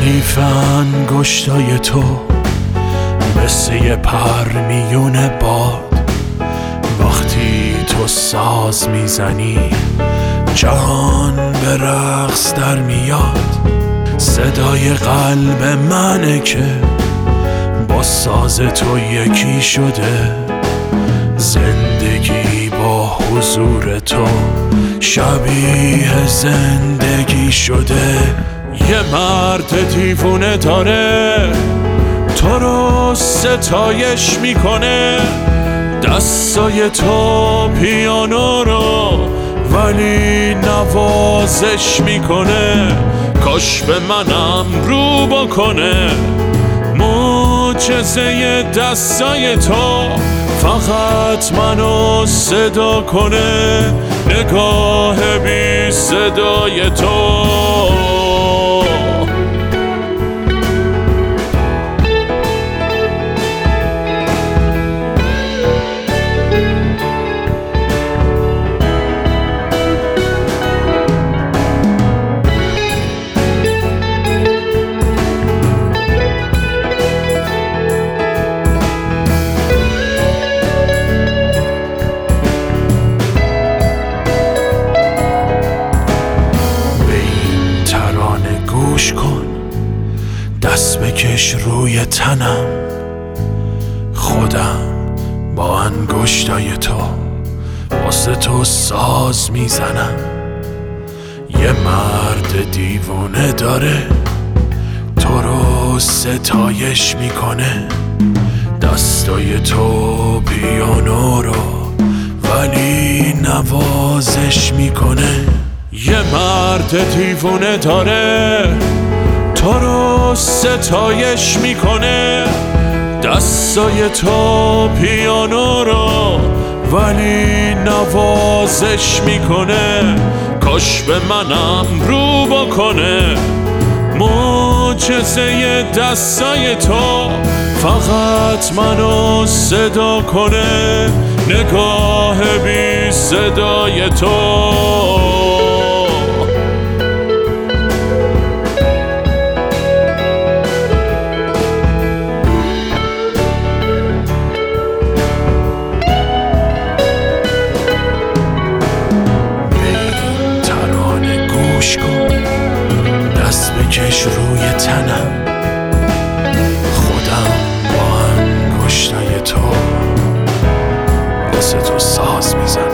ردیف انگشتای تو مثل یه پر میونه باد. وقتی تو ساز میزنی جهان به رقص در میاد. صدای قلب منه که با ساز تو یکی شده. زندگی با حضور تو شبیه زندگی شده. یه مرد دیوونه داره تو رو ستایش میکنه. دستای تو پیانو رو ولی نوازش میکنه. کاش به منم رو بکنه. معجزه دستای تو فقط منو صدا کنه. نگاه بی صدای تو کن. دست بکش روی تنم. خودم با انگشتای تو واسه تو ساز میزنم. یه مرد دیوونه داره تو رو ستایش میکنه. دستای تو پیانو رو ولی نوازش میکنه. یه مرد دیوونه داره تو رو ستایش میکنه. دستای تو پیانو رو ولی نوازش میکنه. کاش به منم رو بکنه. معجزه دستای تو فقط منو صدا کنه. نگاه بی صدای تو بکش روی تنم. خودم با انگشتای تو واسه تو ساز میزنم.